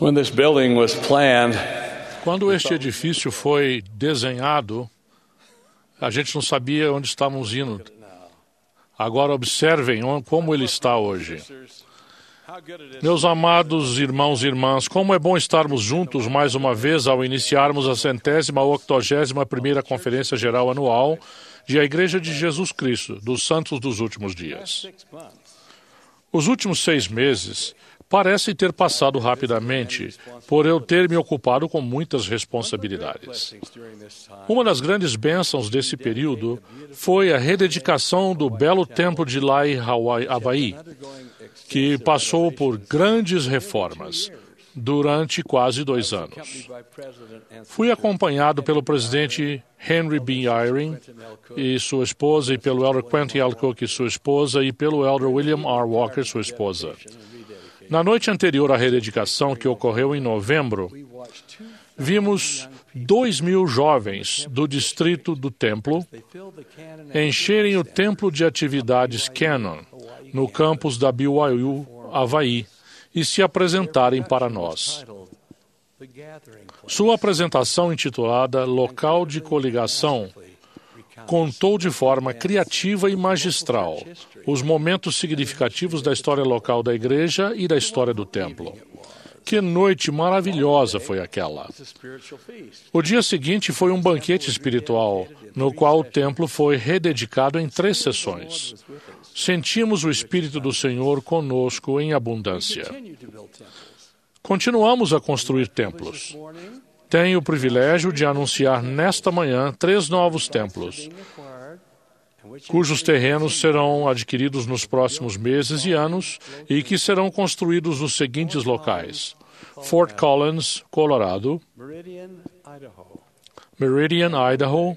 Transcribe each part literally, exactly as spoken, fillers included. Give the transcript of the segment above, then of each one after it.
When this building was planned, Quando este edifício foi desenhado, a gente não sabia onde estávamos indo. Agora observem como ele está hoje. Meus amados irmãos e irmãs, como é bom estarmos juntos mais uma vez ao iniciarmos a centésima octogésima primeira Conferência Geral Anual de a Igreja de Jesus Cristo, dos Santos dos Últimos Dias. Os últimos seis meses parecem ter passado rapidamente, por eu ter me ocupado com muitas responsabilidades. Uma das grandes bênçãos desse período foi a rededicação do belo templo de Lai, Havaí, que passou por grandes reformas durante quase dois anos. Fui acompanhado pelo presidente Henry B. Eyring e sua esposa, e pelo elder Quentin L. Cook e sua esposa, e pelo elder William R. Walker, sua esposa. Na noite anterior à rededicação, que ocorreu em novembro, vimos dois mil jovens do distrito do templo encherem o templo de atividades Canon, no campus da B Y U, Havaí, e se apresentarem para nós. Sua apresentação, intitulada Local de Coligação, contou de forma criativa e magistral os momentos significativos da história local da igreja e da história do templo. Que noite maravilhosa foi aquela! O dia seguinte foi um banquete espiritual, no qual o templo foi rededicado em três sessões. Sentimos o Espírito do Senhor conosco em abundância. Continuamos a construir templos. Tenho o privilégio de anunciar nesta manhã três novos templos, cujos terrenos serão adquiridos nos próximos meses e anos e que serão construídos nos seguintes locais: Fort Collins, Colorado; Meridian, Idaho;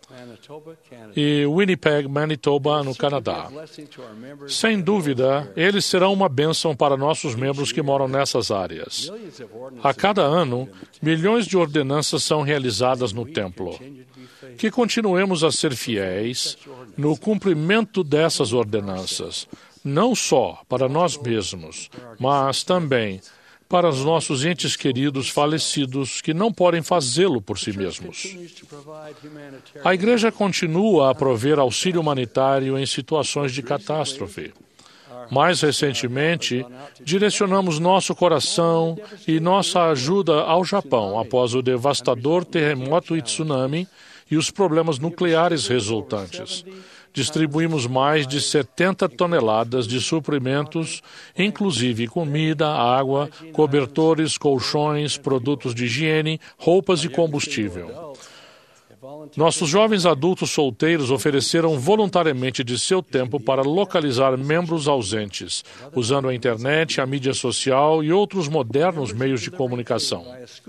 e Winnipeg, Manitoba, no Canadá. Sem dúvida, eles serão uma bênção para nossos membros que moram nessas áreas. A cada ano, milhões de ordenanças são realizadas no templo. Que continuemos a ser fiéis no cumprimento dessas ordenanças, não só para nós mesmos, mas também para os nossos entes queridos falecidos que não podem fazê-lo por si mesmos. A Igreja continua a prover auxílio humanitário em situações de catástrofe. Mais recentemente, direcionamos nosso coração e nossa ajuda ao Japão após o devastador terremoto e tsunami e os problemas nucleares resultantes. Distribuímos mais de setenta toneladas de suprimentos, inclusive comida, água, cobertores, colchões, produtos de higiene, roupas e combustível. Nossos jovens adultos solteiros ofereceram voluntariamente de seu tempo para localizar membros ausentes, usando a internet, a mídia social e outros modernos meios de comunicação.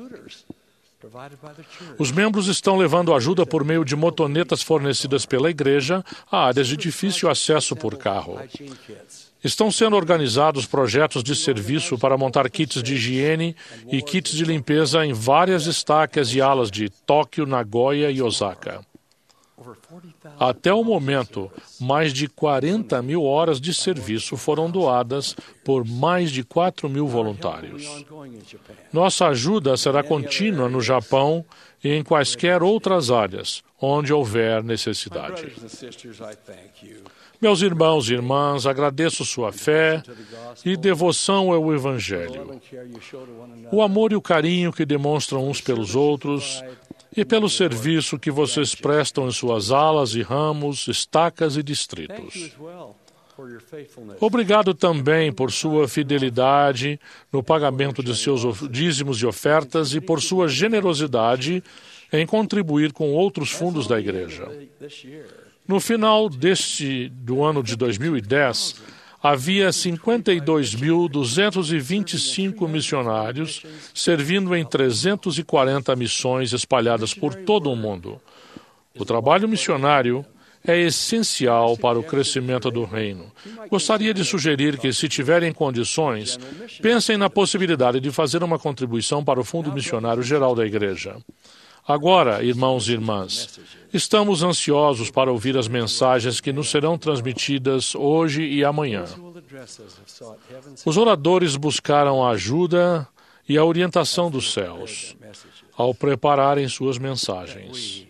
Os membros estão levando ajuda por meio de motonetas fornecidas pela igreja a áreas de difícil acesso por carro. Estão sendo organizados projetos de serviço para montar kits de higiene e kits de limpeza em várias estacas e alas de Tóquio, Nagoya e Osaka. Até o momento, mais de quarenta mil horas de serviço foram doadas por mais de quatro mil voluntários. Nossa ajuda será contínua no Japão e em quaisquer outras áreas, onde houver necessidade. Meus irmãos e irmãs, agradeço sua fé e devoção ao Evangelho, o amor e o carinho que demonstram uns pelos outros e pelo serviço que vocês prestam em suas alas e ramos, estacas e distritos. Obrigado também por sua fidelidade no pagamento de seus dízimos e ofertas e por sua generosidade em contribuir com outros fundos da igreja. No final deste, do ano de dois mil e dez, havia cinquenta e dois mil duzentos e vinte e cinco missionários servindo em trezentas e quarenta missões espalhadas por todo o mundo. O trabalho missionário é essencial para o crescimento do reino. Gostaria de sugerir que, se tiverem condições, pensem na possibilidade de fazer uma contribuição para o Fundo Missionário Geral da Igreja. Agora, irmãos e irmãs, estamos ansiosos para ouvir as mensagens que nos serão transmitidas hoje e amanhã. Os oradores buscaram ajuda e a orientação dos céus ao prepararem suas mensagens.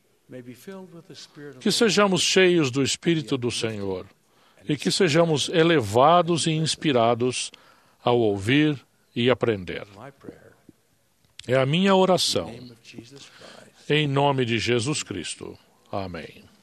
Que sejamos cheios do Espírito do Senhor e que sejamos elevados e inspirados ao ouvir e aprender. É a minha oração. Em nome de Jesus Cristo. Amém.